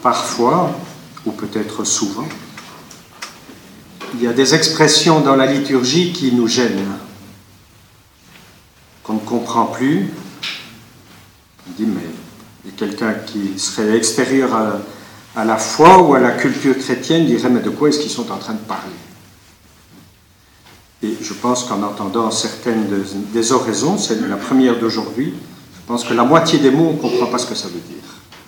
parfois, ou peut-être souvent, il y a des expressions dans la liturgie qui nous gênent, qu'on ne comprend plus. On dit, mais il y a quelqu'un qui serait extérieur à la foi ou à la culture chrétienne dirait, mais de quoi est-ce qu'ils sont en train de parler? Et je pense qu'en entendant certaines des oraisons, c'est la première d'aujourd'hui, je pense que la moitié des mots, on ne comprend pas ce que ça veut dire.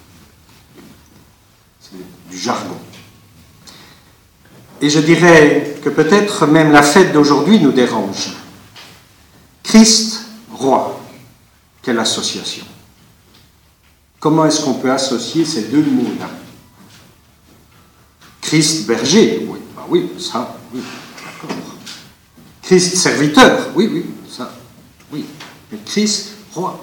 C'est du jargon. Et je dirais que peut-être même la fête d'aujourd'hui nous dérange. Christ, roi, quelle association? Comment est-ce qu'on peut associer ces deux mots-là? Christ, berger, oui, bah oui, ça, oui, d'accord. Christ, serviteur, oui, oui, ça, oui. Mais Christ, roi.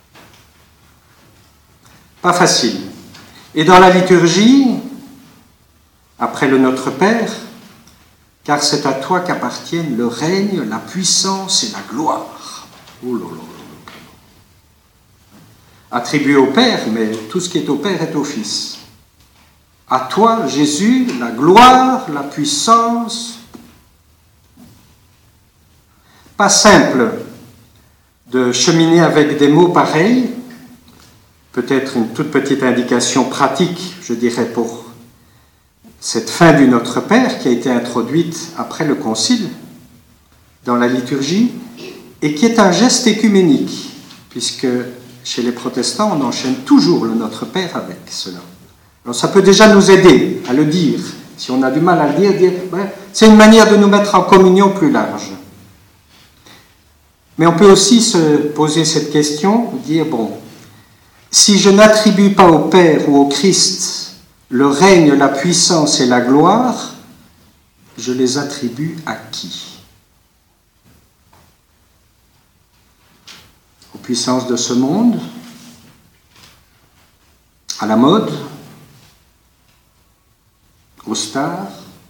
Pas facile. Et dans la liturgie, après le Notre Père, car c'est à toi qu'appartiennent le règne, la puissance et la gloire. Oh là là là. Attribué au Père, mais tout ce qui est au Père est au Fils. À toi, Jésus, la gloire, la puissance. Pas simple de cheminer avec des mots pareils. Peut-être une toute petite indication pratique, je dirais, pour cette fin du Notre Père qui a été introduite après le Concile dans la liturgie et qui est un geste écuménique, puisque chez les protestants, on enchaîne toujours le Notre Père avec cela. Alors ça peut déjà nous aider à le dire. Si on a du mal à le dire, c'est une manière de nous mettre en communion plus large. Mais on peut aussi se poser cette question, dire, bon, si je n'attribue pas au Père ou au Christ le règne, la puissance et la gloire, je les attribue à qui? Aux puissances de ce monde, à la mode, aux stars,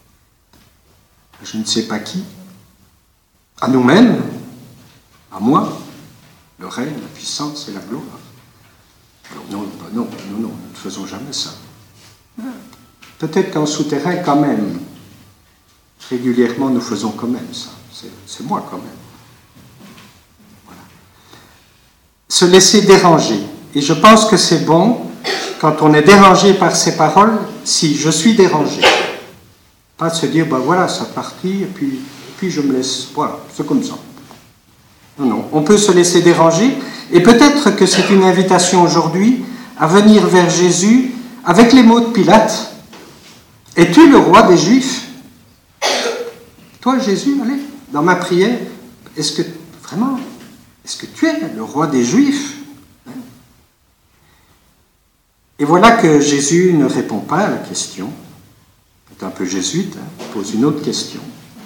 je ne sais pas qui, à nous-mêmes, à moi, le règne, la puissance et la gloire. Alors non, nous ne faisons jamais ça. Peut-être qu'en souterrain, quand même, régulièrement, nous faisons quand même ça. C'est moi quand même. Voilà. Se laisser déranger. Et je pense que c'est bon, quand on est dérangé par ces paroles, si je suis dérangé. Pas de se dire, ben voilà, ça partit, et puis je me laisse, voilà, c'est comme ça. Non, on peut se laisser déranger, et peut-être que c'est une invitation aujourd'hui à venir vers Jésus avec les mots de Pilate. Es-tu le roi des Juifs? Toi, Jésus, allez, dans ma prière, est-ce que tu es le roi des Juifs? Et voilà que Jésus ne répond pas à la question. C'est un peu jésuite, il pose une autre question.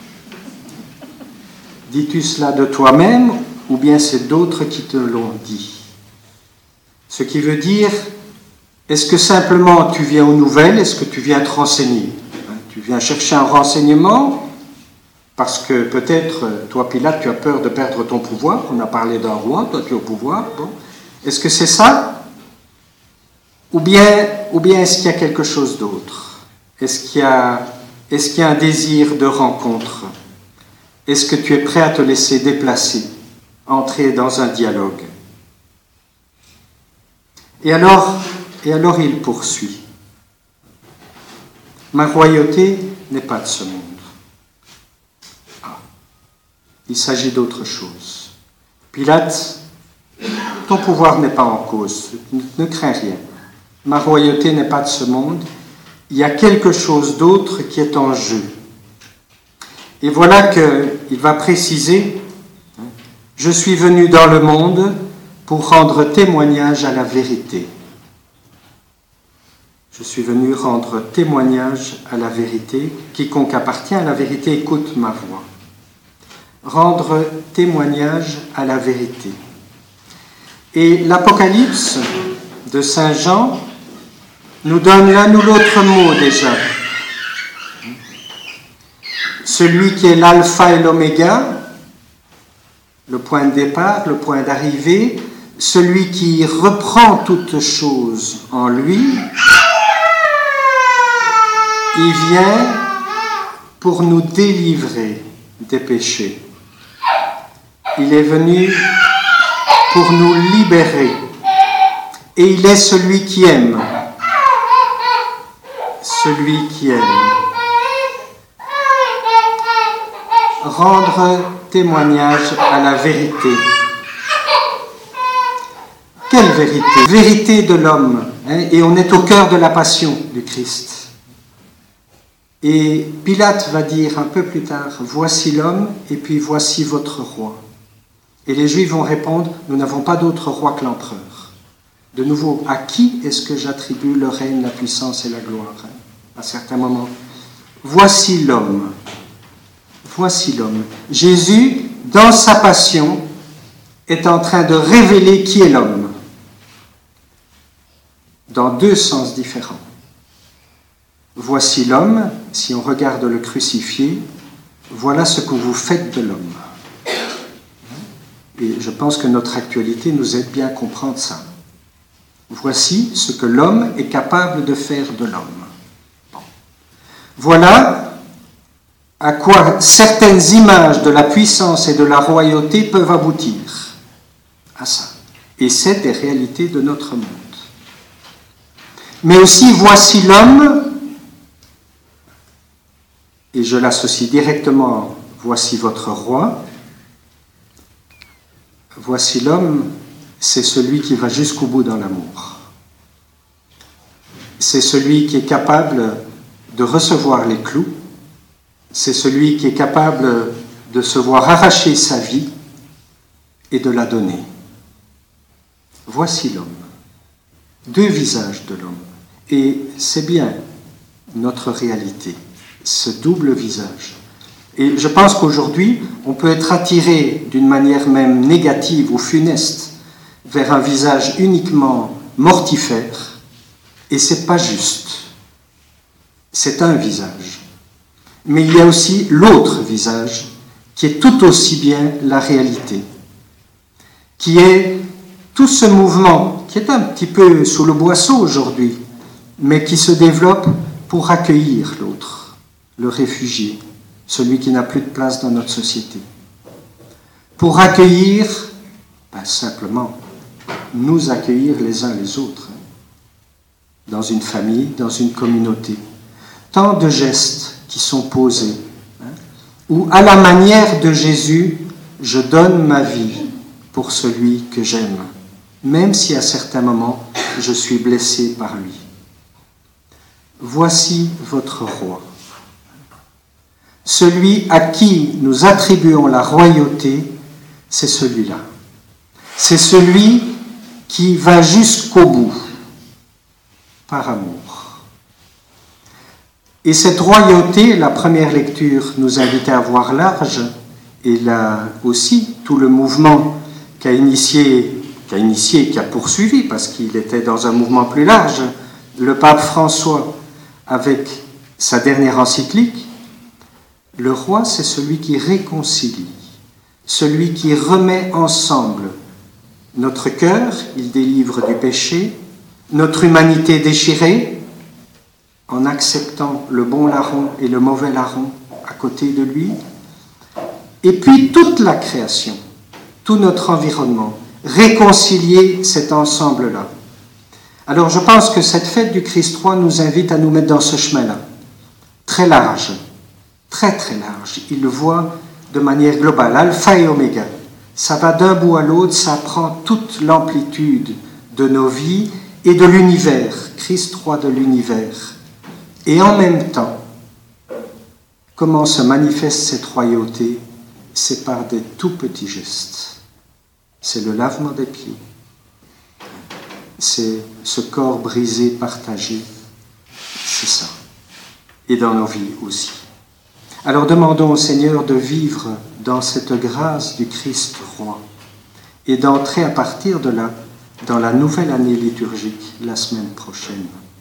Dis-tu cela de toi-même ou bien c'est d'autres qui te l'ont dit? Ce qui veut dire, est-ce que simplement tu viens aux nouvelles? Est-ce que tu viens te renseigner? Tu viens chercher un renseignement parce que peut-être, toi Pilate, tu as peur de perdre ton pouvoir. On a parlé d'un roi, toi tu es au pouvoir. Bon. Est-ce que c'est ça? Ou bien est-ce qu'il y a quelque chose d'autre? Est-ce qu'il y a un désir de rencontre? Est-ce que tu es prêt à te laisser déplacer, entrer dans un dialogue? Et alors il poursuit. Ma royauté n'est pas de ce monde. Ah, il s'agit d'autre chose. Pilate, ton pouvoir n'est pas en cause, ne crains rien. Ma royauté n'est pas de ce monde. Il y a quelque chose d'autre qui est en jeu. Et voilà qu'il va préciser, je suis venu dans le monde pour rendre témoignage à la vérité. Je suis venu rendre témoignage à la vérité. Quiconque appartient à la vérité écoute ma voix. Rendre témoignage à la vérité. Et l'Apocalypse de Saint Jean nous donne l'un ou l'autre mot déjà. Celui qui est l'alpha et l'oméga, le point de départ, le point d'arrivée, celui qui reprend toutes choses en lui, Il vient pour nous délivrer des péchés. Il est venu pour nous libérer. Et il est celui qui aime. Celui qui aime. Rendre témoignage à la vérité. Quelle vérité? Vérité de l'homme. Et on est au cœur de la passion du Christ. Et Pilate va dire un peu plus tard, « Voici l'homme, et puis voici votre roi. » Et les Juifs vont répondre, « Nous n'avons pas d'autre roi que l'empereur. » De nouveau, à qui est-ce que j'attribue le règne, la puissance et la gloire? À certains moments. Voici l'homme. Voici l'homme. Jésus, dans sa passion, est en train de révéler qui est l'homme. Dans deux sens différents. Voici l'homme, si on regarde le crucifié, voilà ce que vous faites de l'homme. Et je pense que notre actualité nous aide bien à comprendre ça. Voici ce que l'homme est capable de faire de l'homme. Bon. Voilà à quoi certaines images de la puissance et de la royauté peuvent aboutir. À ça. Et c'est des réalités de notre monde. Mais aussi, voici l'homme, et je l'associe directement, voici votre roi. Voici l'homme, c'est celui qui va jusqu'au bout dans l'amour. C'est celui qui est capable de recevoir les clous. C'est celui qui est capable de se voir arracher sa vie et de la donner. Voici l'homme. Deux visages de l'homme. Et c'est bien notre réalité, ce double visage. Et je pense qu'aujourd'hui, on peut être attiré d'une manière même négative ou funeste vers un visage uniquement mortifère, et c'est pas juste. C'est un visage. Mais il y a aussi l'autre visage, qui est tout aussi bien la réalité, qui est tout ce mouvement qui est un petit peu sous le boisseau aujourd'hui, mais qui se développe pour accueillir l'autre, le réfugié, celui qui n'a plus de place dans notre société. Pour accueillir, simplement, nous accueillir les uns les autres, dans une famille, dans une communauté. Tant de gestes qui sont posés, où à la manière de Jésus, je donne ma vie pour celui que j'aime, même si à certains moments, je suis blessé par lui. Voici votre roi. Celui à qui nous attribuons la royauté, c'est celui-là. C'est celui qui va jusqu'au bout, par amour. Et cette royauté, la première lecture nous invitait à voir large, et là aussi, tout le mouvement qui a poursuivi, parce qu'il était dans un mouvement plus large, le pape François, avec sa dernière encyclique, le roi, c'est celui qui réconcilie, celui qui remet ensemble notre cœur, il délivre du péché, notre humanité déchirée, en acceptant le bon larron et le mauvais larron à côté de lui, et puis toute la création, tout notre environnement, réconcilier cet ensemble-là. Alors je pense que cette fête du Christ roi nous invite à nous mettre dans ce chemin-là, très large, très très large. Il le voit de manière globale, alpha et oméga. Ça va d'un bout à l'autre, ça prend toute l'amplitude de nos vies et de l'univers, Christ roi de l'univers. Et en même temps, comment se manifeste cette royauté? C'est par des tout petits gestes. C'est le lavement des pieds. C'est ce corps brisé, partagé. C'est ça. Et dans nos vies aussi. Alors demandons au Seigneur de vivre dans cette grâce du Christ roi et d'entrer à partir de là dans la nouvelle année liturgique la semaine prochaine.